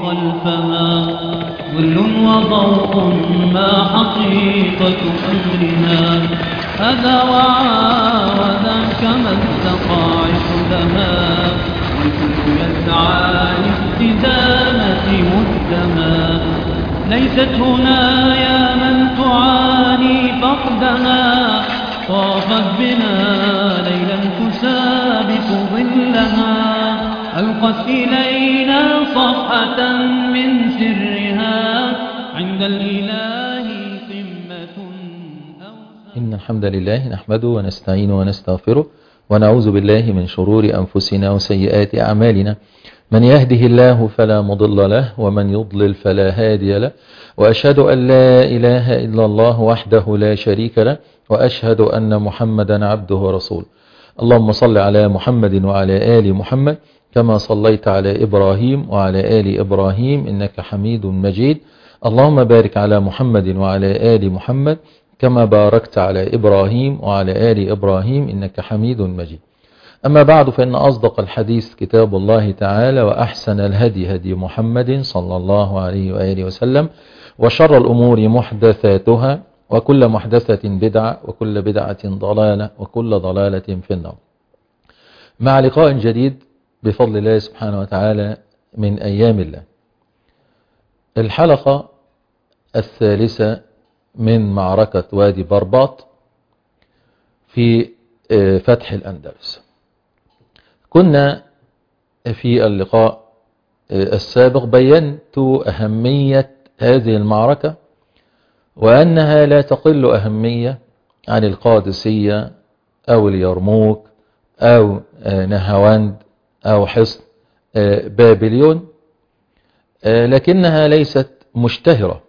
خلفها ظل وضوء ما حقيقة أمرنا هذا وذاك مزق عقدها والكل يسعى لاستدامة مدها ليست هنا يا من تعاني فقدها طافت بنا ليلا تسابق ظلها ألقت إلينا صفحة من سرها عند الإله قمة إن الحمد لله نحمده ونستعينه ونستغفره ونعوذ بالله من شرور أنفسنا وسيئات أعمالنا من يهده الله فلا مضل له ومن يضلل فلا هادي له وأشهد أن لا إله إلا الله وحده لا شريك له وأشهد أن محمدا عبده ورسوله اللهم صل على محمد وعلى آل محمد كما صليت على إبراهيم وعلى آل إبراهيم إنك حميد مجيد اللهم بارك على محمد وعلى آل محمد كما باركت على إبراهيم وعلى آل إبراهيم إنك حميد مجيد أما بعد فإن أصدق الحديث كتاب الله تعالى وأحسن الهدي هدي محمد صلى الله عليه وآله وسلم وشر الأمور محدثاتها وكل محدثة بدعة وكل بدعة ضلالة وكل ضلالة في النار. مع لقاء جديد بفضل الله سبحانه وتعالى من أيام الله. الحلقة الثالثة من معركة وادي برباط في فتح الأندلس. كنا في اللقاء السابق بينت أهمية هذه المعركة وأنها لا تقل أهمية عن القادسية أو اليرموك أو نهاوند أو حصن بابليون، لكنها ليست مشتهرة.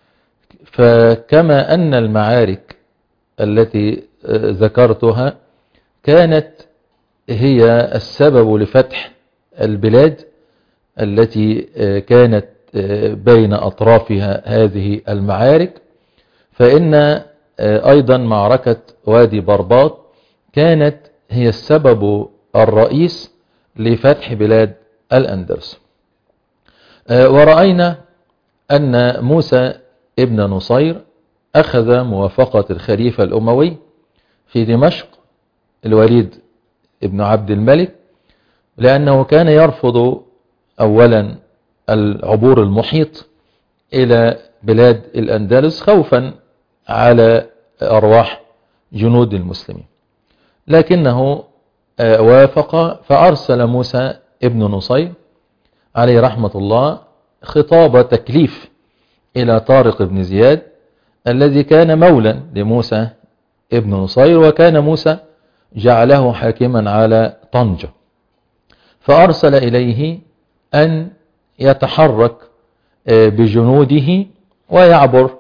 فكما أن المعارك التي ذكرتها كانت هي السبب لفتح البلاد التي كانت بين أطرافها هذه المعارك، فإن أيضا معركة وادي برباط كانت هي السبب الرئيس لفتح بلاد الأندلس. ورأينا أن موسى ابن نصير أخذ موافقة الخليفة الأموي في دمشق الوليد ابن عبد الملك، لأنه كان يرفض أولا العبور المحيط إلى بلاد الأندلس خوفا على أرواح جنود المسلمين، لكنه وافق. فأرسل موسى ابن نصير عليه رحمة الله خطاب تكليف إلى طارق بن زياد الذي كان مولا لموسى ابن نصير، وكان موسى جعله حاكما على طنجة، فأرسل إليه أن يتحرك بجنوده ويعبر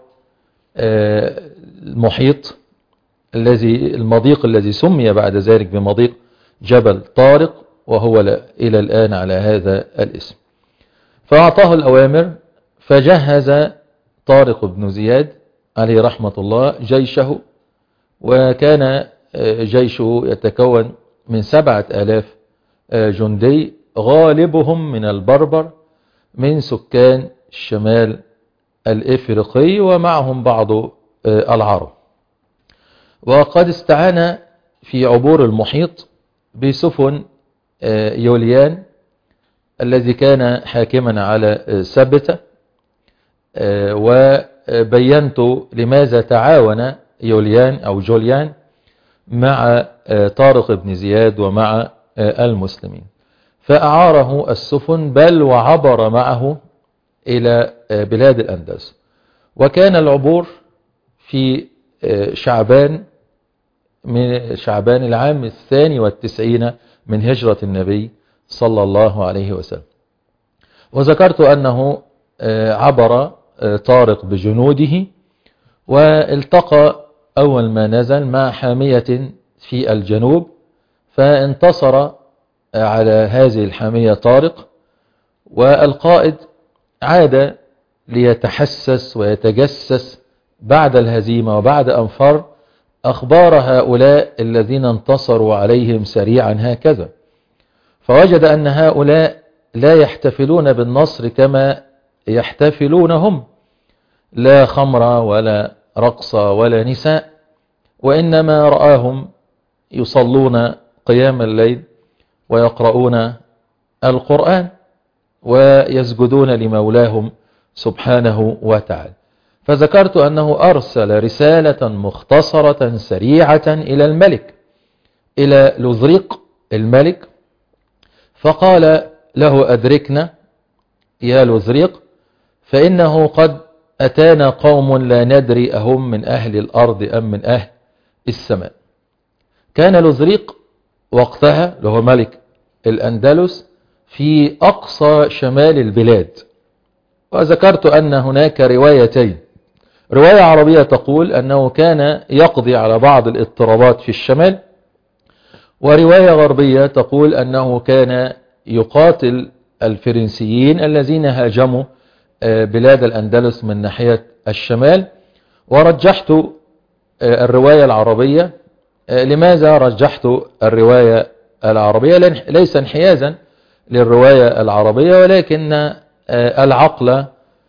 المضيق الذي سمي بعد ذلك بمضيق جبل طارق، وهو إلى الآن على هذا الاسم. فأعطاه الأوامر، فجهز طارق بن زياد عليه رحمة الله جيشه، وكان جيشه يتكون من 7000 جندي غالبهم من البربر من سكان الشمال الإفريقي ومعهم بعض العرب. وقد استعان في عبور المحيط بسفن يوليان الذي كان حاكما على سبتة، وبينت لماذا تعاون يوليان أو جوليان مع طارق بن زياد ومع المسلمين، فأعاره السفن بل وعبر معه إلى بلاد الأندلس. وكان العبور في شعبان العام 92 من هجرة النبي صلى الله عليه وسلم. وذكرت أنه عبر طارق بجنوده والتقى أول ما نزل مع حامية في الجنوب، فانتصر على هذه الحامية طارق، والقائد عاد ليتحسس ويتجسس بعد الهزيمة وبعد أن فر أخبار هؤلاء الذين انتصروا عليهم سريعا هكذا، فوجد أن هؤلاء لا يحتفلون بالنصر كما يحتفلون هم، لا خمر ولا رقص ولا نساء، وإنما رآهم يصلون قيام الليل ويقرؤون القرآن ويسجدون لمولاهم سبحانه وتعالى. فذكرت أنه أرسل رسالة مختصرة سريعة إلى الملك، إلى لوذريق الملك، فقال له: أدركنا يا لوذريق، فإنه قد أتانا قوم لا ندري أهم من أهل الأرض أم من أهل السماء. كان لوذريق وقتها له ملك الأندلس في أقصى شمال البلاد، وذكرت أن هناك روايتين، رواية عربية تقول أنه كان يقضي على بعض الاضطرابات في الشمال، ورواية غربية تقول أنه كان يقاتل الفرنسيين الذين هاجموا بلاد الأندلس من ناحية الشمال. ورجحت الرواية العربية. لماذا رجحت الرواية العربية؟ ليس انحيازا للرواية العربية، ولكن العقل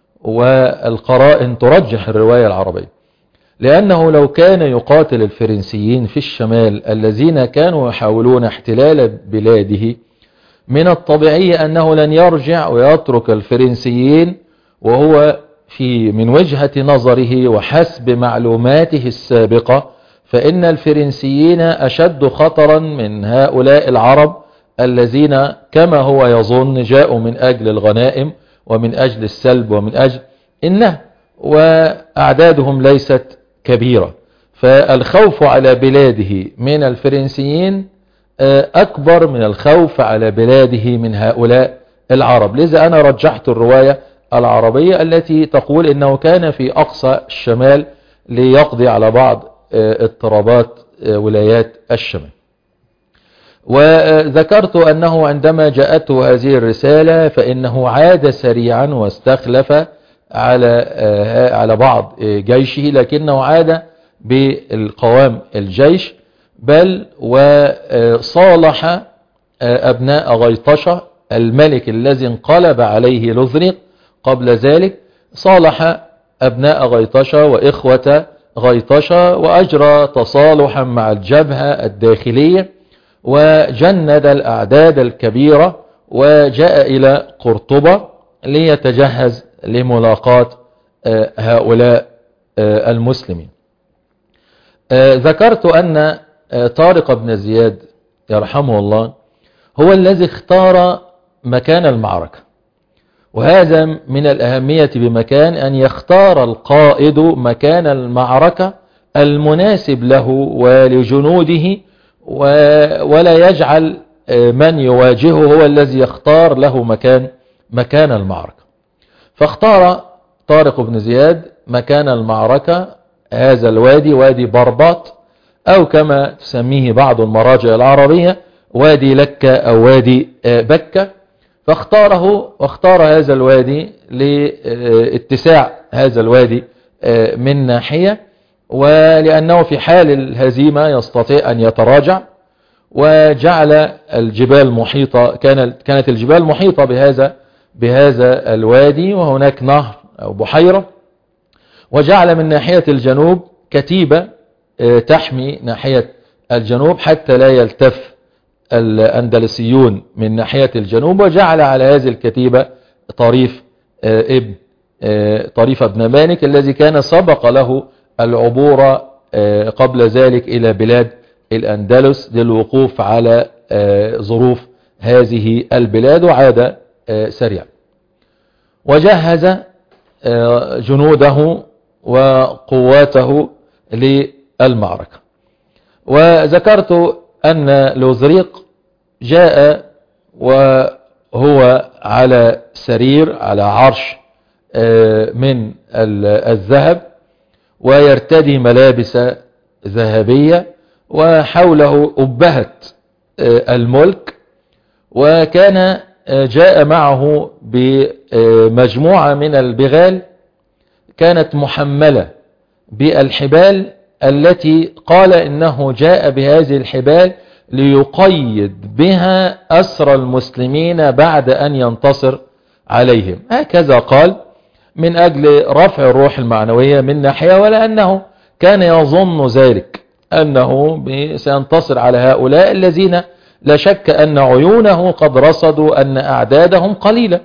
والقرائن ترجح الرواية العربية، لأنه لو كان يقاتل الفرنسيين في الشمال الذين كانوا يحاولون احتلال بلاده، من الطبيعي أنه لن يرجع ويترك الفرنسيين، وهو من وجهة نظره وحسب معلوماته السابقة فإن الفرنسيين أشد خطرا من هؤلاء العرب الذين كما هو يظن جاءوا من أجل الغنائم ومن أجل السلب ومن أجل النهب، وأعدادهم ليست كبيرة. فالخوف على بلاده من الفرنسيين أكبر من الخوف على بلاده من هؤلاء العرب. لذا أنا رجحت الرواية العربية التي تقول إنه كان في أقصى الشمال ليقضي على بعض اضطرابات ولايات الشمال. وذكرت أنه عندما جاءته هذه الرسالة فإنه عاد سريعا واستخلف على بعض جيشه، لكنه عاد بالقوام الجيش، بل وصالح أبناء غيطشة الملك الذي انقلب عليه لوذريق قبل ذلك، صالح أبناء غيطشة وإخوة غيطشة وأجرى تصالحا مع الجبهة الداخلية، وجند الأعداد الكبيرة، وجاء إلى قرطبة ليتجهز لملاقاة هؤلاء المسلمين. ذكرت أن طارق بن زياد يرحمه الله هو الذي اختار مكان المعركة، وهذا من الأهمية بمكان أن يختار القائد مكان المعركة المناسب له ولجنوده، ولا يجعل من يواجهه هو الذي يختار له مكان المعركة. فاختار طارق بن زياد مكان المعركة هذا الوادي، وادي برباط، أو كما تسميه بعض المراجع العربية وادي لكة أو وادي بكة. واختار هذا الوادي لاتساع هذا الوادي من ناحية، ولأنه في حال الهزيمة يستطيع أن يتراجع، وجعل الجبال محيطة، كانت الجبال محيطة بهذا الوادي، وهناك نهر أو بحيرة، وجعل من ناحية الجنوب كتيبة تحمي ناحية الجنوب حتى لا يلتف الأندلسيون من ناحية الجنوب، وجعل على هذه الكتيبة طريف ابن مالك الذي كان سبق له العبور قبل ذلك إلى بلاد الأندلس للوقوف على ظروف هذه البلاد، وعاد سريعا وجهز جنوده وقواته للمعركة. وذكرت أن لوذريق جاء وهو على سرير على عرش من الذهب، ويرتدي ملابس ذهبية، وحوله أبهة الملك، وكان جاء معه بمجموعة من البغال كانت محملة بالحبال التي قال إنه جاء بهذه الحبال ليقيد بها أسر المسلمين بعد أن ينتصر عليهم. هكذا قال من أجل رفع الروح المعنوية من ناحية، ولأنه كان يظن ذلك أنه سينتصر على هؤلاء الذين لا شك أن عيونه قد رصدوا أن أعدادهم قليلة،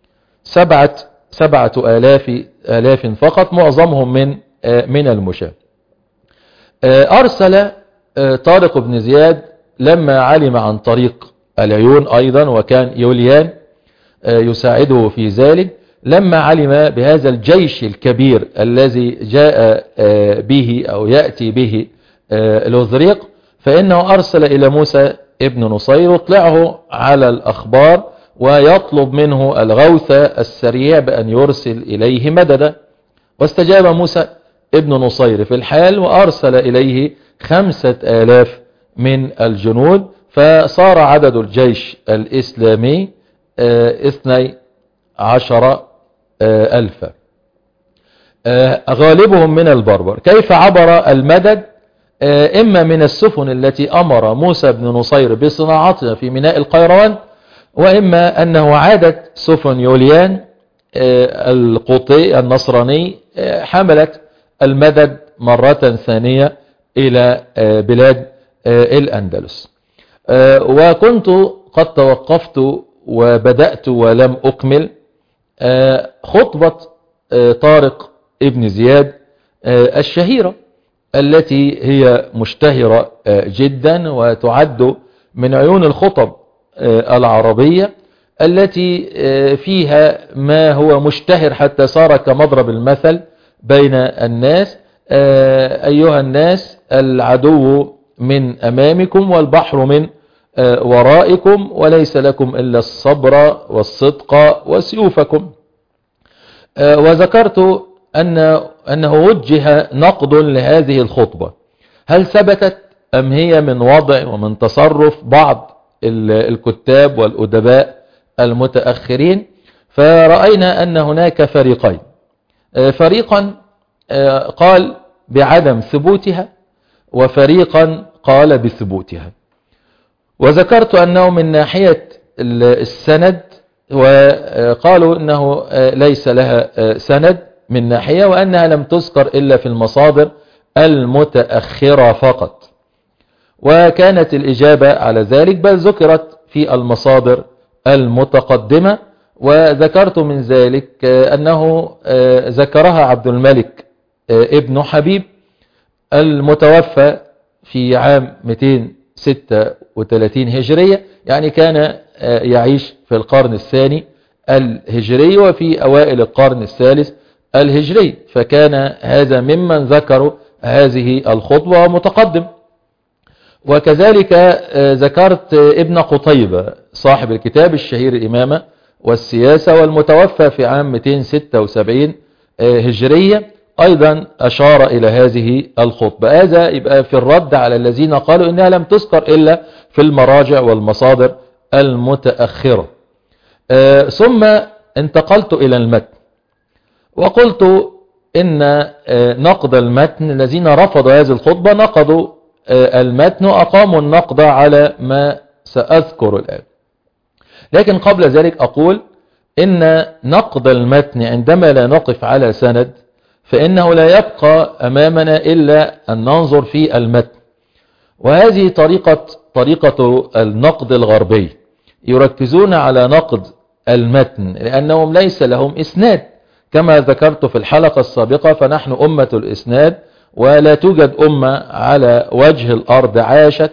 7,000 فقط، معظمهم من المشاة. أرسل طارق بن زياد لما علم عن طريق العيون أيضا، وكان يوليان يساعده في ذلك، لما علم بهذا الجيش الكبير الذي جاء به أو يأتي به الوزريق، فإنه أرسل إلى موسى ابن نصير يطلعه على الأخبار ويطلب منه الغوث السريع بأن يرسل إليه مددا. واستجاب موسى ابن نصير في الحال وأرسل إليه 5,000 من الجنود، فصار عدد الجيش الإسلامي 12,000 غالبهم من البربر. كيف عبر المدد؟ إما من السفن التي أمر موسى بن نصير بصناعتها في ميناء القيروان، وإما أنه عادت سفن يوليان القوطي النصراني حملت المدد مرة ثانية إلى بلاد الأندلس. وكنت قد توقفت وبدأت ولم أكمل خطبة طارق ابن زياد الشهيرة، التي هي مشتهرة جدا وتعد من عيون الخطب العربية التي فيها ما هو مشتهر حتى صار كمضرب المثل بين الناس: أيها الناس، العدو من أمامكم والبحر من ورائكم، وليس لكم إلا الصبر والصدق وسيوفكم. وذكرت أنه وجه نقد لهذه الخطبة، هل ثبتت أم هي من وضع ومن تصرف بعض الكتاب والأدباء المتأخرين؟ فرأينا أن هناك فريقين، فريقا قال بعدم ثبوتها وفريقا قال بثبوتها. وذكرت أنه من ناحية السند وقالوا أنه ليس لها سند من ناحية، وأنها لم تذكر إلا في المصادر المتأخرة فقط، وكانت الإجابة على ذلك بل ذكرت في المصادر المتقدمة. وذكرت من ذلك أنه ذكرها عبد الملك ابن حبيب المتوفى في عام 236 هجرية، يعني كان يعيش في القرن الثاني الهجري وفي أوائل القرن الثالث الهجري، فكان هذا ممن ذكروا هذه الخطبة متقدم. وكذلك ذكرت ابن قطيبة صاحب الكتاب الشهير الإمامة والسياسة والمتوفى في عام 276 هجرية، أيضا أشار إلى هذه الخطبة. هذا يبقى في الرد على الذين قالوا إنها لم تذكر إلا في المراجع والمصادر المتأخرة. ثم انتقلت إلى المتن وقلت إن نقد المتن، الذين رفضوا هذه الخطبة نقضوا المتن وأقاموا النقد على ما سأذكر الآن. لكن قبل ذلك أقول إن نقد المتن عندما لا نقف على سند فإنه لا يبقى أمامنا إلا أن ننظر في المتن. وهذه طريقة النقد الغربي، يركزون على نقد المتن لأنهم ليس لهم إسناد، كما ذكرت في الحلقة السابقة فنحن أمة الإسناد، ولا توجد أمة على وجه الأرض عاشت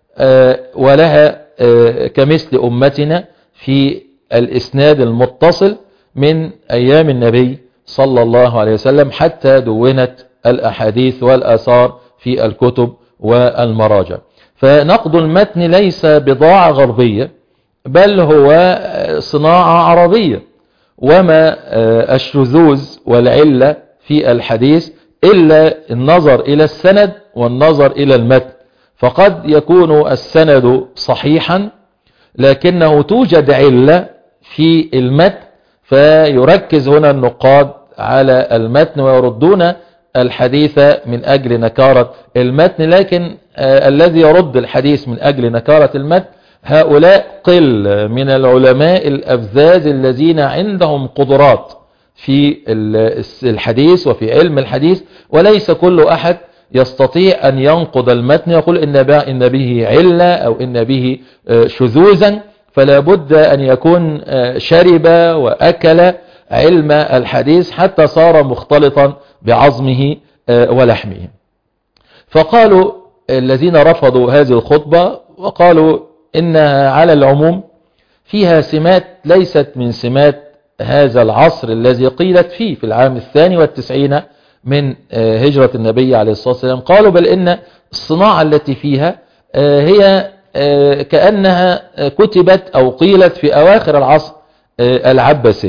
ولها كمثل أمتنا في الإسناد المتصل من أيام النبي صلى الله عليه وسلم حتى دونت الأحاديث والآثار في الكتب والمراجع. فنقد المتن ليس بضاعة غربية بل هو صناعة عربية، وما الشذوذ والعلة في الحديث إلا النظر إلى السند والنظر إلى المتن. فقد يكون السند صحيحا لكنه توجد علة في المتن، فيركز هنا النقاد على المتن ويردون الحديث من أجل نكارة المتن. لكن الذي يرد الحديث من أجل نكارة المتن هؤلاء قل من العلماء الأفذاذ الذين عندهم قدرات في الحديث وفي علم الحديث، وليس كل أحد يستطيع أن ينقض المتن يقول إن به علة أو إن به شذوذا، فلا بد أن يكون شرب وأكل علم الحديث حتى صار مختلطا بعظمه ولحمه. فقالوا الذين رفضوا هذه الخطبة وقالوا إنها على العموم فيها سمات ليست من سمات هذا العصر الذي قيلت فيه في العام 92 من هجرة النبي عليه الصلاة والسلام. قالوا بل إن الصناعة التي فيها هي كأنها كتبت أو قيلت في أواخر العصر العباسي.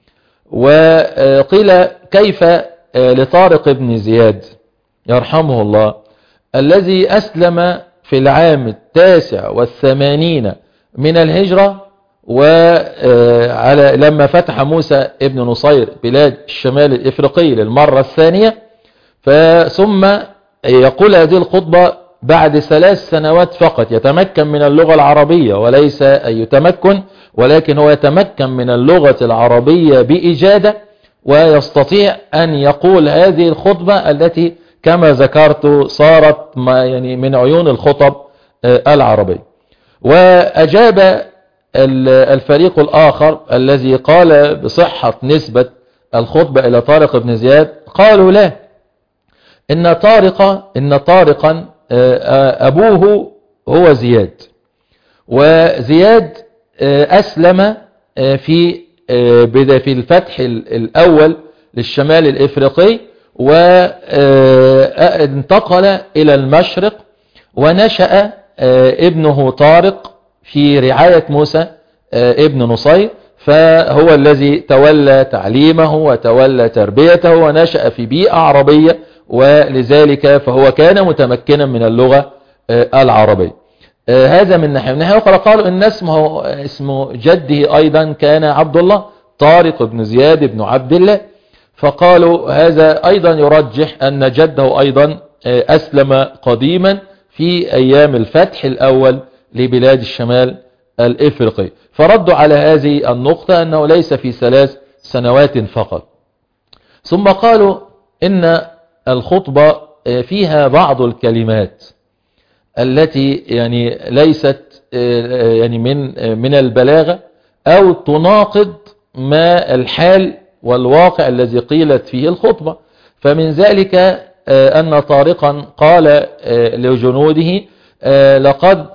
وقيل كيف لطارق بن زياد يرحمه الله الذي أسلم في العام 89 من الهجرة، لما فتح موسى ابن نصير بلاد الشمال الإفريقي للمرة الثانية، ثم يقول هذه الخطبة بعد 3 سنوات فقط يتمكن من اللغة العربية، وليس أي تمكن ولكن هو يتمكن من اللغة العربية بإجادة، ويستطيع أن يقول هذه الخطبة التي كما ذكرت صارت يعني من عيون الخطب العربية. وأجاب الفريق الآخر الذي قال بصحة نسبة الخطبة إلى طارق بن زياد، قالوا لا، إن طارقا أبوه هو زياد، وزياد أسلم في الفتح الأول للشمال الإفريقي، وانتقل إلى المشرق، ونشأ ابنه طارق في رعاية موسى ابن نصير، فهو الذي تولى تعليمه وتولى تربيته، ونشأ في بيئة عربية، ولذلك فهو كان متمكنا من اللغة العربية. هذا من ناحية. من ناحية أخرى قالوا إن اسمه جده أيضا كان عبد الله، طارق بن زياد بن عبد الله، فقالوا هذا أيضا يرجح أن جده أيضا أسلم قديما في أيام الفتح الأول لبلاد الشمال الإفريقي. فردوا على هذه النقطة أنه ليس في 3 سنوات فقط. ثم قالوا إن الخطبة فيها بعض الكلمات التي يعني ليست يعني من البلاغة، أو تناقض ما الحال والواقع الذي قيلت فيه الخطبة. فمن ذلك أن طارقا قال لجنوده لقد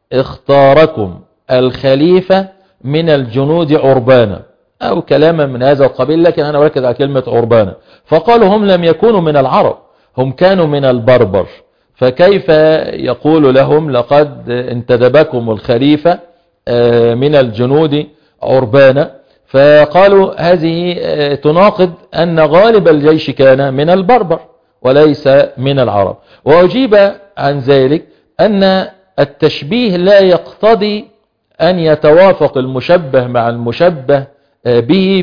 اختاركم الخليفة من الجنود عربانا، أو كلاما من هذا القبيل، لكن أنا أركز على كلمة عربانا. فقالوا هم لم يكونوا من العرب، هم كانوا من البربر، فكيف يقول لهم لقد انتدبكم الخليفة من الجنود عربانا؟ فقالوا هذه تناقض أن غالب الجيش كان من البربر وليس من العرب. وأجيب عن ذلك أن التشبيه لا يقتضي أن يتوافق المشبه مع المشبه به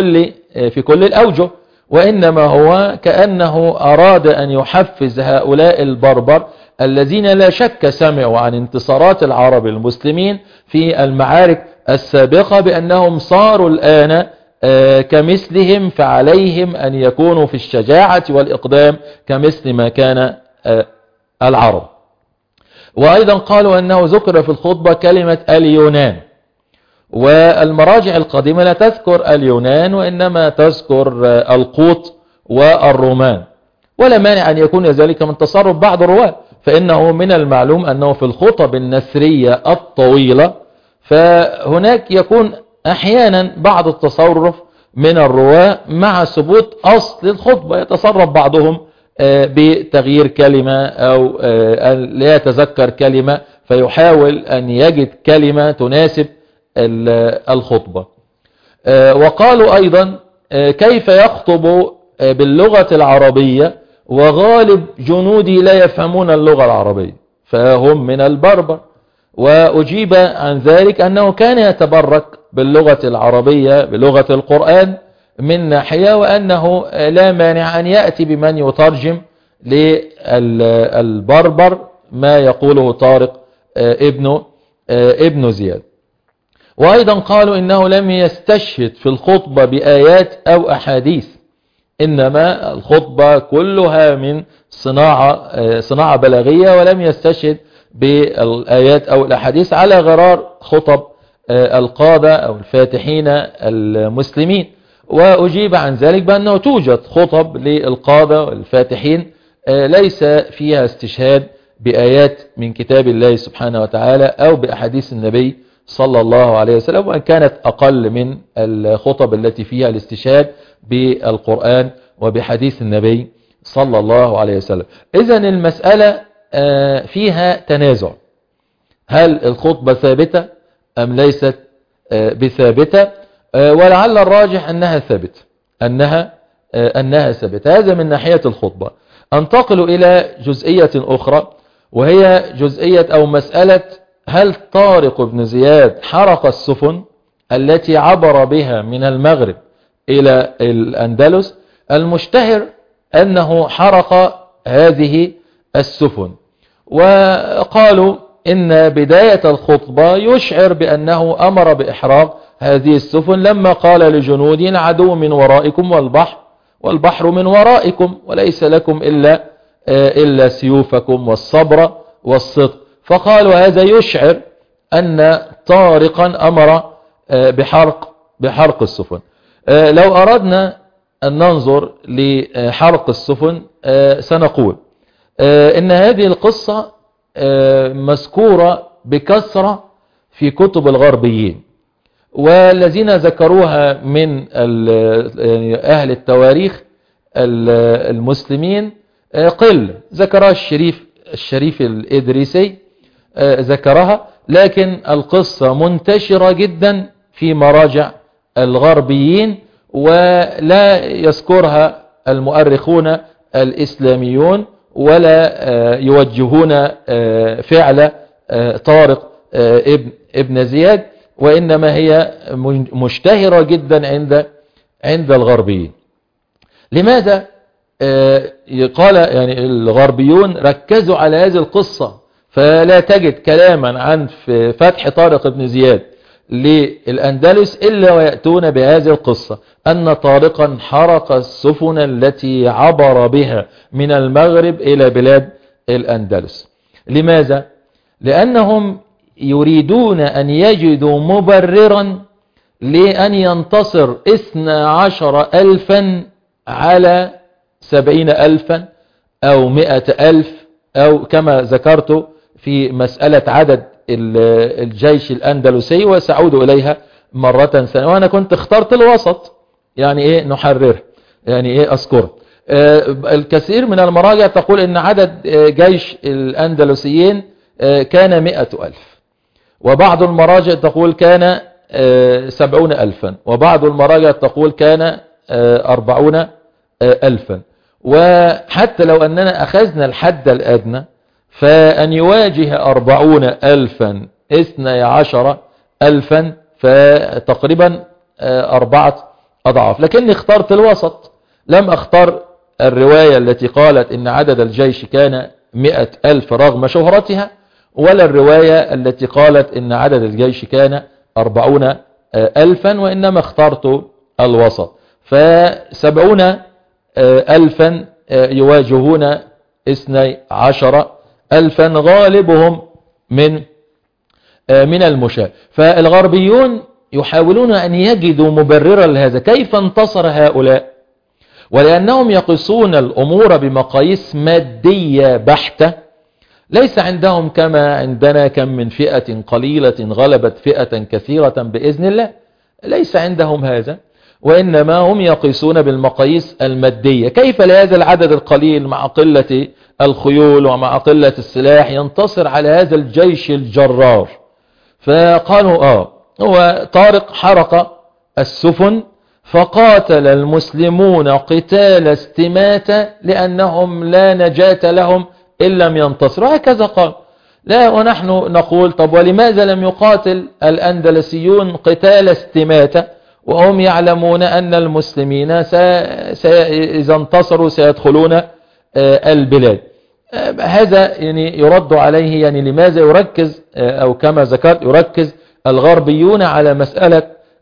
في كل الأوجه، وإنما هو كأنه أراد أن يحفز هؤلاء البربر الذين لا شك سمعوا عن انتصارات العرب المسلمين في المعارك السابقة بأنهم صاروا الآن كمثلهم، فعليهم أن يكونوا في الشجاعة والإقدام كمثل ما كان العرب. وأيضا قالوا أنه ذكر في الخطبة كلمة اليونان، والمراجع القديمة لا تذكر اليونان وإنما تذكر القوط والرومان، ولا مانع أن يكون ذلك من تصرف بعض الرواة، فإنه من المعلوم أنه في الخطب النثرية الطويلة فهناك يكون أحيانا بعض التصرف من الرواة مع ثبوت أصل الخطبة، يتصرف بعضهم بتغيير كلمة أو لا يتذكر كلمة فيحاول أن يجد كلمة تناسب الخطبة. وقالوا أيضا كيف يخطب باللغة العربية وغالب جنودي لا يفهمون اللغة العربية فهم من البربر. وأجيب عن ذلك أنه كان يتبرك باللغة العربية بلغة القرآن من ناحية، وأنه لا مانع أن يأتي بمن يترجم للبربر ما يقوله طارق ابن ابن زياد. وأيضا قالوا إنه لم يستشهد في الخطبة بآيات أو أحاديث، إنما الخطبة كلها من صناعة بلاغية، ولم يستشهد بالآيات أو الأحاديث على غرار خطب القادة أو الفاتحين المسلمين. وأجيب عن ذلك بأنه توجد خطب للقادة والفاتحين ليس فيها استشهاد بآيات من كتاب الله سبحانه وتعالى أو بأحاديث النبي صلى الله عليه وسلم، وأن كانت أقل من الخطب التي فيها الاستشهاد بالقرآن وبحديث النبي صلى الله عليه وسلم. إذن المسألة فيها تنازع، هل الخطبة ثابتة أم ليست بثابتة؟ ولعل الراجح أنها ثابتة، أنها ثابتة. هذا من ناحية الخطبة. أنتقل إلى جزئية أخرى، وهي جزئية أو مسألة هل طارق بن زياد حرق السفن التي عبر بها من المغرب إلى الأندلس؟ المشتهر أنه حرق هذه السفن، وقالوا إن بداية الخطبة يشعر بأنه أمر بإحراق هذه السفن لما قال لجنود العدو من ورائكم والبحر من ورائكم وليس لكم إلا سيوفكم والصبر والصدق. فقالوا هذا يشعر أن طارقا أمر بحرق السفن. لو أردنا أن ننظر لحرق السفن سنقول إن هذه القصة مذكورة بكثرة في كتب الغربيين، والذين ذكروها من أهل التواريخ المسلمين قل. ذكرها الشريف الإدريسي ذكرها، لكن القصة منتشرة جدا في مراجع الغربيين، ولا يذكرها المؤرخون الإسلاميون ولا يوجهون فعل طارق ابن زياد، وإنما هي مشتهرة جدا عند الغربيين. لماذا قال يعني الغربيون ركزوا على هذه القصة، فلا تجد كلاما عن فتح طارق بن زياد للأندلس إلا ويأتون بهذه القصة، أن طارقا حرق السفن التي عبر بها من المغرب إلى بلاد الأندلس. لماذا؟ لأنهم يريدون أن يجدوا مبررا لأن ينتصر 12,000 على 70,000 أو 100,000، أو كما ذكرت في مسألة عدد الجيش الأندلسي، وسأعود إليها مرة ثانية. وأنا كنت اخترت الوسط، يعني إيه نحرر، يعني إيه أذكر. الكثير من المراجع تقول إن عدد جيش الأندلسيين كان 100,000، وبعض المراجع تقول كان 70,000، وبعض المراجع تقول كان 40,000. وحتى لو أننا أخذنا الحد الأدنى فأن يواجه 40,000 12,000 فتقريبا 4 أضعاف. لكني اخترت الوسط، لم اختر الرواية التي قالت إن عدد الجيش كان 100,000 رغم شهرتها، ولا الرواية التي قالت إن عدد الجيش كان 40,000، وإنما اخترت الوسط. ف70,000 يواجهون 12,000 غالبهم من المشاة. فالغربيون يحاولون أن يجدوا مبررا لهذا، كيف انتصر هؤلاء؟ ولأنهم يقيسون الأمور بمقاييس مادية بحتة، ليس عندهم كما عندنا كم من فئة قليلة غلبت فئة كثيرة بإذن الله، ليس عندهم هذا، وإنما هم يقيسون بالمقاييس المادية. كيف لهذا العدد القليل مع قلة الخيول ومع قلة السلاح ينتصر على هذا الجيش الجرار؟ فقالوا هو طارق حرق السفن فقاتل المسلمون قتال استماتة لأنهم لا نجاة لهم إن لم ينتصروا، هكذا قال. لا، ونحن نقول طب ولماذا لم يقاتل الأندلسيون قتال استماتة وهم يعلمون أن المسلمين إذا انتصروا سيدخلون البلاد؟ هذا يعني يرد عليه، يعني لماذا يركز أو كما ذكرت يركز الغربيون على مسألة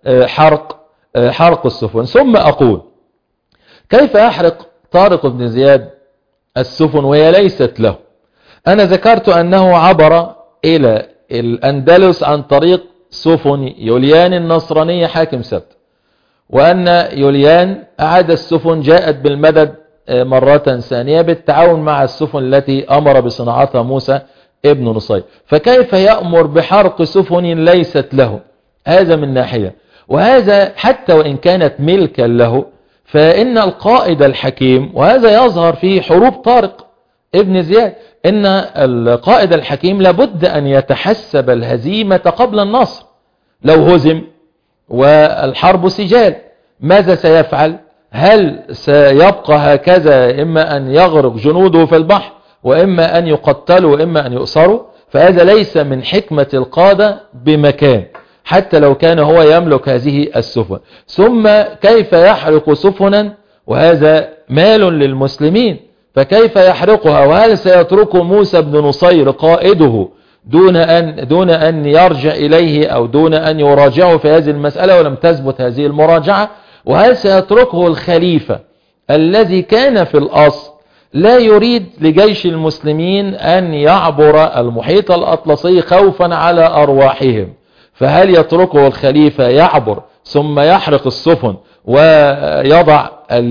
حرق السفن. ثم أقول كيف يحرق طارق بن زياد السفن وهي ليست له؟ أنا ذكرت أنه عبر إلى الأندلس عن طريق سفن يوليان النصرانية حاكم سبت، وأن يوليان أعاد السفن جاءت بالمدد مرة ثانية بالتعاون مع السفن التي أمر بصناعتها موسى ابن نصير. فكيف يأمر بحرق سفن ليست له؟ هذا من ناحية. وهذا حتى وإن كانت ملكا له، فإن القائد الحكيم، وهذا يظهر في حروب طارق ابن زياد، إن القائد الحكيم لابد أن يتحسب الهزيمة قبل النصر. لو هزم والحرب سجال ماذا سيفعل؟ هل سيبقى هكذا إما أن يغرق جنوده في البحر وإما أن يقتلوا وإما أن يؤسروا؟ فهذا ليس من حكمة القادة بمكان حتى لو كان هو يملك هذه السفن. ثم كيف يحرق سفنا وهذا مال للمسلمين؟ فكيف يحرقها؟ وهل سيترك موسى بن نصير قائده دون أن يرجع إليه أو دون أن يراجعه في هذه المسألة ولم تثبت هذه المراجعة؟ وهل سيتركه الخليفة الذي كان في الأصل لا يريد لجيش المسلمين أن يعبر المحيط الأطلسي خوفا على أرواحهم؟ فهل يتركه الخليفة يعبر ثم يحرق السفن ويضع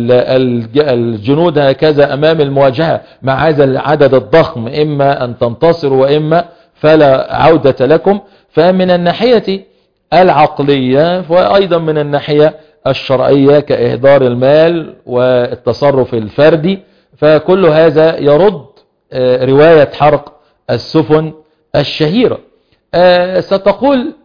الجنود هكذا أمام المواجهة مع هذا العدد الضخم، إما أن تنتصروا وإما فلا عودة لكم؟ فمن الناحية العقلية وأيضا من الناحية الشرعية كإهدار المال والتصرف الفردي، فكل هذا يرد رواية حرق السفن الشهيرة. ستقول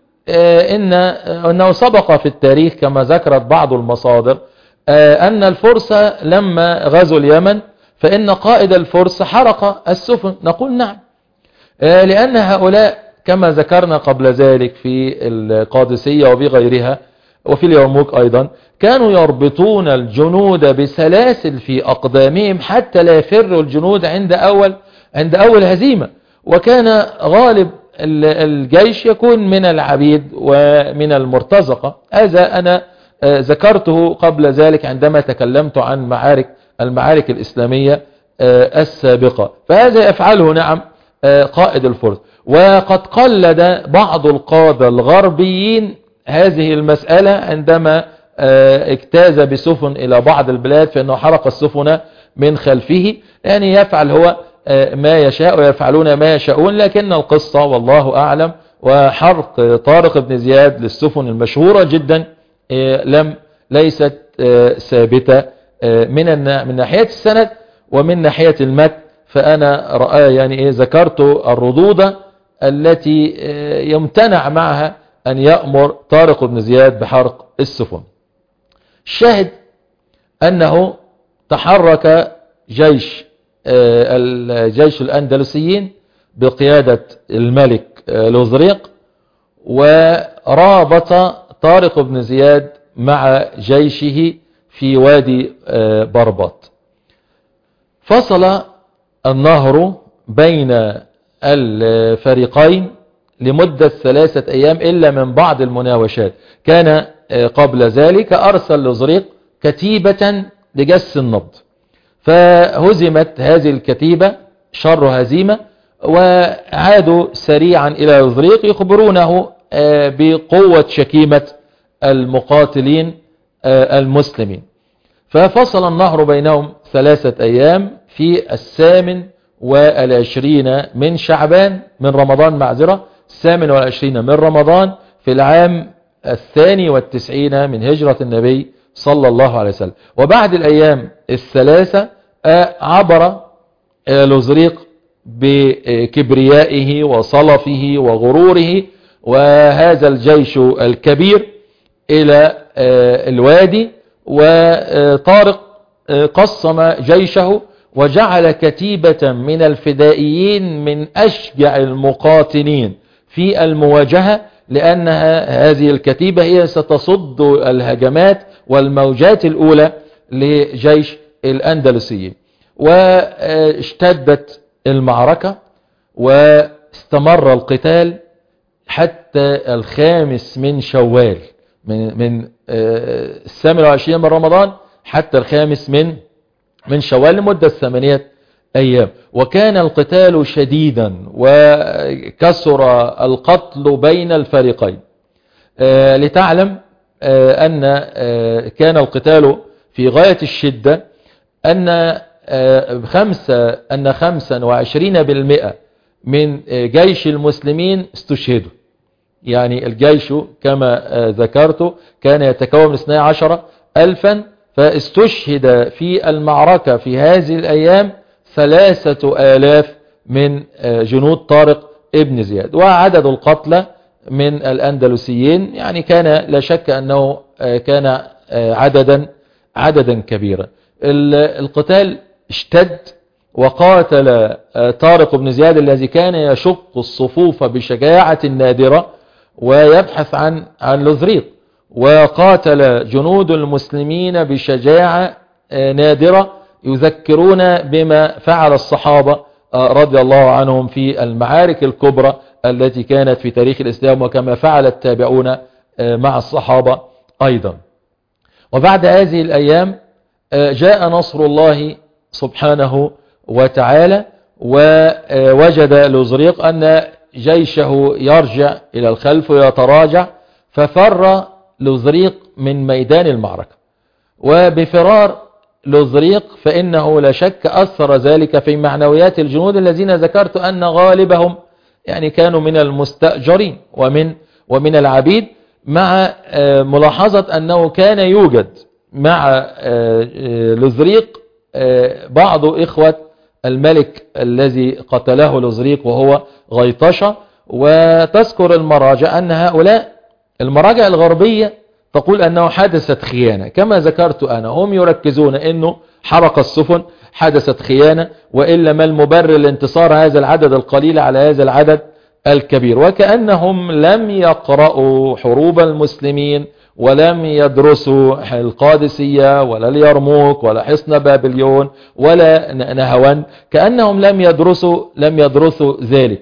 إنه سبق في التاريخ كما ذكرت بعض المصادر أن الفرس لما غزوا اليمن فإن قائد الفرس حرق السفن. نقول نعم، لأن هؤلاء كما ذكرنا قبل ذلك في القادسية وبغيرها وفي اليرموك أيضا كانوا يربطون الجنود بسلاسل في أقدامهم حتى لا يفر الجنود عند أول هزيمة. وكان غالب الجيش يكون من العبيد ومن المرتزقة. هذا أنا ذكرته قبل ذلك عندما تكلمت عن المعارك الإسلامية السابقة. فهذا يفعله نعم قائد الفرس. وقد قلد بعض القادة الغربيين هذه المسألة عندما اجتاز بسفن إلى بعض البلاد فإنه حرق السفن من خلفه. يعني يفعل هو ما يشاء ويفعلون ما يشاءون، لكن القصة والله أعلم وحرق طارق بن زياد للسفن المشهورة جدا ليست ثابتة من ناحية السند ومن ناحية المتن. فأنا يعني ذكرت الردود التي يمتنع معها أن يأمر طارق بن زياد بحرق السفن. الشاهد أنه تحرك جيش الأندلسيين بقيادة الملك لوزريق ورابط طارق بن زياد مع جيشه في وادي برباط. فصل النهر بين الفريقين لمدة 3 أيام إلا من بعض المناوشات. كان قبل ذلك أرسل لوزريق كتيبة لجس النبض، فهزمت هذه الكتيبة شر هزيمة وعادوا سريعا إلى لوزريق يخبرونه بقوة شكيمة المقاتلين المسلمين. ففصل النهر بينهم 3 أيام في 28 من شعبان من رمضان 28 من رمضان في العام 92 من هجرة النبي صلى الله عليه وسلم. وبعد الأيام 3 عبر لوزريق بكبريائه وصلفه وغروره وهذا الجيش الكبير إلى الوادي، وطارق قسم جيشه وجعل كتيبة من الفدائيين من أشجع المقاتلين في المواجهة، لأنها هذه الكتيبة هي ستصد الهجمات والموجات الأولى لجيش الأندلسيين. واشتدت المعركة، واستمر القتال حتى 5 من شوال، من 28 من رمضان حتى 5 من شوال لمدة 8 أيام. وكان القتال شديدا وكسر القتل بين الفريقين. لتعلم أن كان القتال في غاية الشدة، أن 25% من جيش المسلمين استشهدوا. يعني الجيش كما ذكرت كان يتكون من 12,000، فاستشهد في المعركة في هذه الأيام 3,000 من جنود طارق ابن زياد. وعدد القتلى من الأندلسيين يعني كان لا شك أنه كان عددا كبيرا. القتال اشتد، وقاتل طارق بن زياد الذي كان يشق الصفوف بشجاعة نادرة ويبحث عن لذريق، وقاتل جنود المسلمين بشجاعة نادرة يذكرون بما فعل الصحابة رضي الله عنهم في المعارك الكبرى التي كانت في تاريخ الإسلام، وكما فعل التابعون مع الصحابة أيضا. وبعد هذه الأيام جاء نصر الله سبحانه وتعالى، ووجد لزريق أن جيشه يرجع إلى الخلف ويتراجع، ففر لزريق من ميدان المعركة. وبفرار لزريق فإنه لا شك أثر ذلك في معنويات الجنود الذين ذكرت أن غالبهم يعني كانوا من المستأجرين ومن العبيد، مع ملاحظة أنه كان يوجد مع لزريق بعض إخوة الملك الذي قتله لزريق وهو غيطشة. وتذكر المراجع أن هؤلاء المراجع الغربية تقول أنه حدثت خيانة، كما ذكرت أنا هم يركزون أنه حرق السفن، حدثت خيانة، وإلا ما المبرر لانتصار هذا العدد القليل على هذا العدد الكبير. وكأنهم لم يقرأوا حروب المسلمين، ولم يدرسوا القادسية ولا اليرموك ولا حصن بابليون ولا نهوان، كأنهم لم يدرسوا ذلك.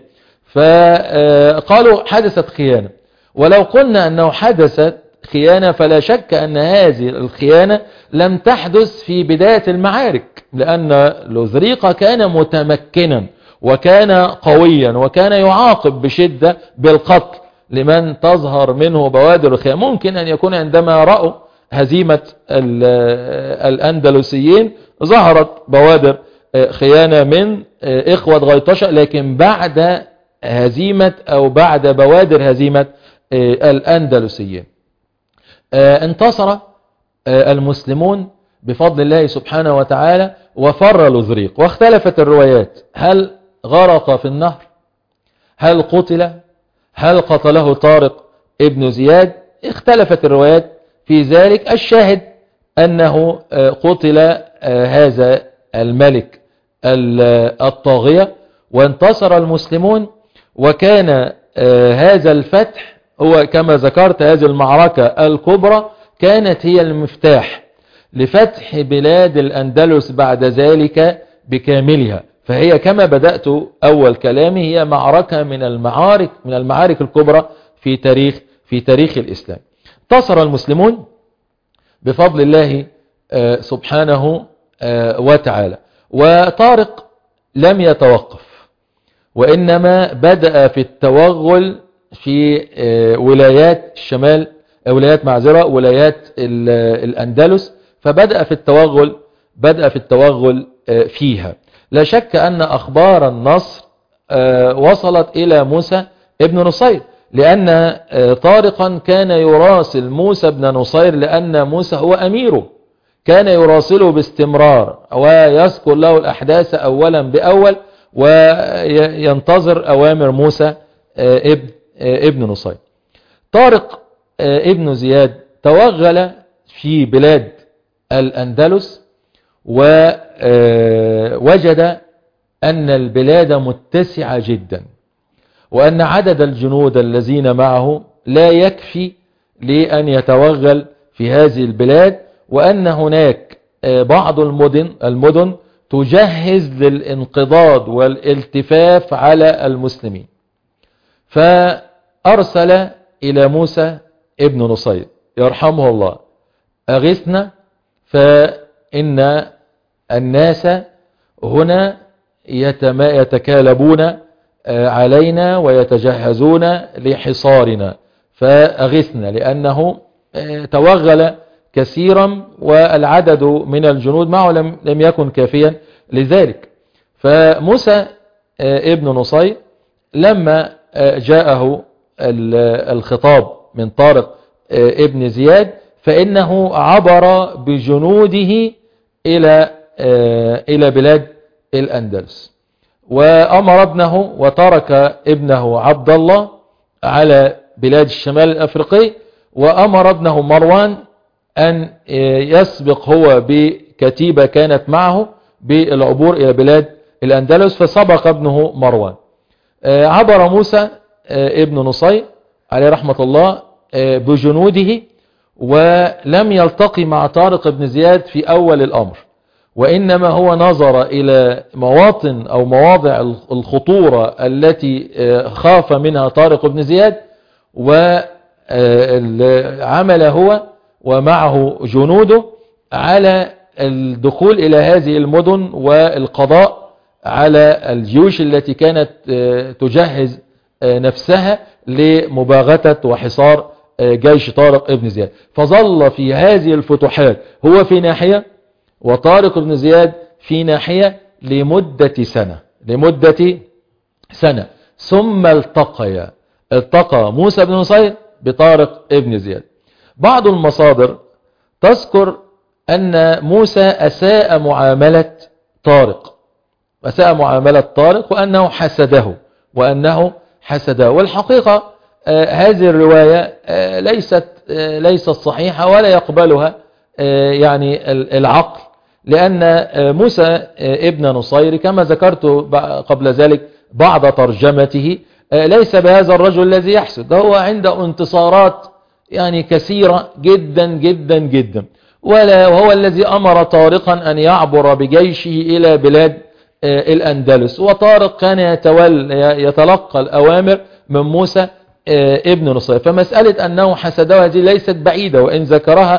فقالوا حدثت خيانة. ولو قلنا أنه حدثت خيانة فلا شك أن هذه الخيانة لم تحدث في بداية المعارك، لأن لزريق كان متمكنا وكان قويا وكان يعاقب بشدة بالقتل لمن تظهر منه بوادر الخيانة. ممكن أن يكون عندما رأوا هزيمة الأندلسيين ظهرت بوادر خيانة من إخوة غيطشة، لكن بعد هزيمة أو بعد بوادر هزيمة الأندلسيين انتصر المسلمون بفضل الله سبحانه وتعالى وفر لزريق. واختلفت الروايات، هل غرق في النهر؟ هل قتل؟ هل قتله طارق ابن زياد؟ اختلفت الروايات في ذلك. الشاهد أنه قتل هذا الملك الطاغية وانتصر المسلمون. وكان هذا الفتح هو كما ذكرت، هذه المعركة الكبرى كانت هي المفتاح لفتح بلاد الأندلس بعد ذلك بكاملها. فهي كما بدأت أول كلامي هي معركة من المعارك الكبرى في تاريخ الإسلام. انتصر المسلمون بفضل الله سبحانه وتعالى. وطارق لم يتوقف، وإنما بدأ في التوغل في ولايات الشمال، ولايات الأندلس، فبدأ في التوغل فيها. لا شك أن أخبار النصر وصلت إلى موسى ابن نصير، لأن طارقا كان يراسل موسى ابن نصير، لأن موسى هو أميره، كان يراسله باستمرار ويذكر له الأحداث أولا بأول وينتظر أوامر موسى ابن نصير. طارق ابن زياد توغل في بلاد الأندلس ووجد أن البلاد متسعة جدا، وأن عدد الجنود الذين معه لا يكفي لأن يتوغل في هذه البلاد، وأن هناك بعض المدن تجهز للانقضاض والالتفاف على المسلمين. فأرسل إلى موسى ابن نصير يرحمه الله: أغثنا فإن الناس هنا يتكالبون علينا ويتجهزون لحصارنا، فأغثنا، لأنه توغل كثيرا والعدد من الجنود معه لم يكن كافيا لذلك. فموسى ابن نصير لما جاءه الخطاب من طارق ابن زياد فإنه عبر بجنوده إلى بلاد الأندلس، وأمر ابنه وترك ابنه عبد الله على بلاد الشمال الأفريقي، وأمر ابنه مروان أن يسبق هو بكتيبة كانت معه بالعبور إلى بلاد الأندلس، فسبق ابنه مروان. عبر موسى ابن نصير عليه رحمة الله بجنوده، ولم يلتقي مع طارق بن زياد في أول الأمر، وإنما هو نظر إلى مواطن أو مواضع الخطورة التي خاف منها طارق بن زياد، وعمل هو ومعه جنوده على الدخول إلى هذه المدن والقضاء على الجيوش التي كانت تجهز نفسها لمباغتة وحصار جيش طارق بن زياد. فظل في هذه الفتوحات هو في ناحية وطارق بن زياد في ناحية لمدة سنة، ثم التقى موسى بن نصير بطارق بن زياد. بعض المصادر تذكر أن موسى أساء معاملة طارق وأنه حسده، والحقيقة هذه الرواية ليست صحيحة ولا يقبلها يعني العقل، لأن موسى ابن نصير كما ذكرت قبل ذلك بعض ترجمته ليس بهذا الرجل الذي يحسد، هو عنده انتصارات يعني كثيرة جدا جدا جدا، وهو الذي أمر طارقا أن يعبر بجيشه إلى بلاد الأندلس، وطارق كان يتلقى الأوامر من موسى ابن نصير. فمسألة أنه حسده هذه ليست بعيدة، وإن ذكرها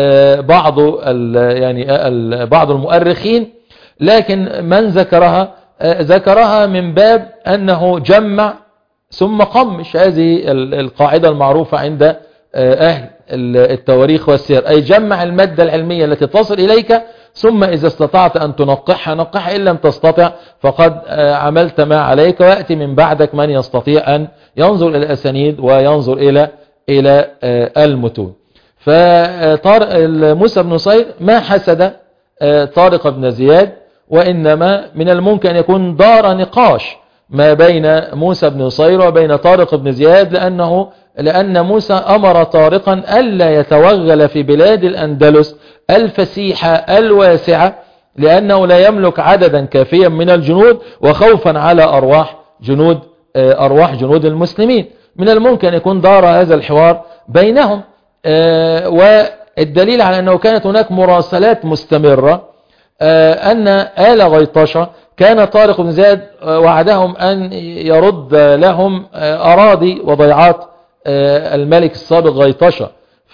بعض المؤرخين، لكن من ذكرها من باب أنه جمع ثم قمش، هذه القاعدة المعروفة عند أهل التواريخ والسير، أي جمع المادة العلمية التي تصل إليك، ثم إذا استطعت أن نقحها، إن لم تستطع فقد عملت ما عليك، ويأتي من بعدك من يستطيع أن ينظر إلى الأسانيد وينظر إلى المتون. فموسى بن نصير ما حسد طارق بن زياد، وإنما من الممكن أن يكون دار نقاش ما بين موسى بن نصير وبين طارق بن زياد، لأن موسى أمر طارقا ألا يتوغل في بلاد الأندلس الفسيحة الواسعة، لأنه لا يملك عددا كافيا من الجنود، وخوفا على أرواح جنود المسلمين. من الممكن أن يكون دار هذا الحوار بينهم، والدليل على أنه كانت هناك مراسلات مستمرة، أن آل غيطشة كان طارق بن زياد وعدهم أن يرد لهم أراضي وضيعات الملك السابق غيطشة،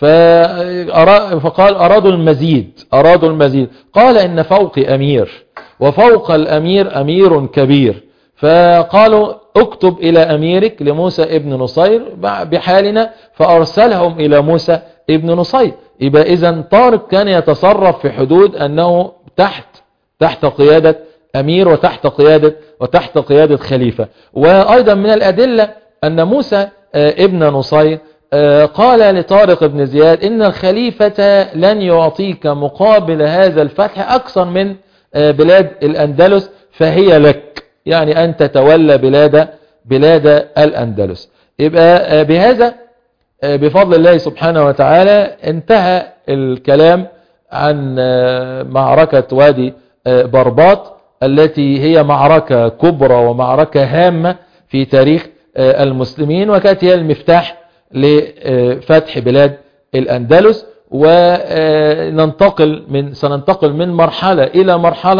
فقال أرادوا المزيد. قال إن فوقي أمير، وفوق الأمير أمير كبير، فقالوا اكتب إلى أميرك لموسى ابن نصير بحالنا، فأرسلهم إلى موسى ابن نصير. يبقى إذن طارق كان يتصرف في حدود أنه تحت قيادة أمير وتحت قيادة خليفة. وأيضا من الأدلة أن موسى ابن نصير قال لطارق بن زياد إن الخليفة لن يعطيك مقابل هذا الفتح أكثر من بلاد الأندلس، فهي لك، يعني أن تتولى بلاد الأندلس. يبقى بهذا بفضل الله سبحانه وتعالى انتهى الكلام عن معركة وادي برباط، التي هي معركة كبرى ومعركة هامة في تاريخ المسلمين، وكانت هي المفتاح لفتح بلاد الأندلس. سننتقل من مرحلة إلى مرحلة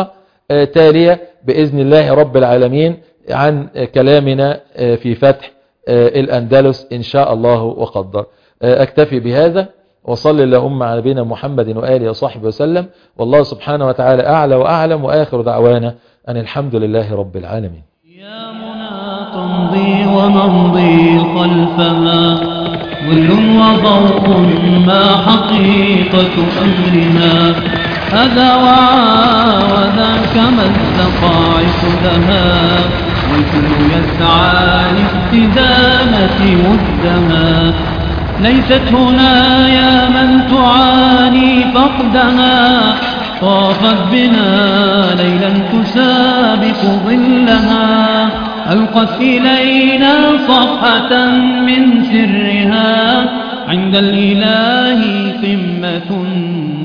تالية بإذن الله رب العالمين عن كلامنا في فتح الأندلس إن شاء الله وقدر. أكتفي بهذا، وصل اللهم على نبينا محمد وآله وصحبه وسلم، والله سبحانه وتعالى أعلى وأعلم، وآخر دعوانا أن الحمد لله رب العالمين. يا منى تمضي ونمضي خلفها، ظل وضوء ما حقيقة أمرنا، هذا وذاك ما الزقائق لها، والكل يسعى لاستدامة مدها. ليست هنا يا من تعاني فقدها، طافت بنا ليلا تسابق ظلها، ألقت إلينا صفحة من سرها، عند الإله قمة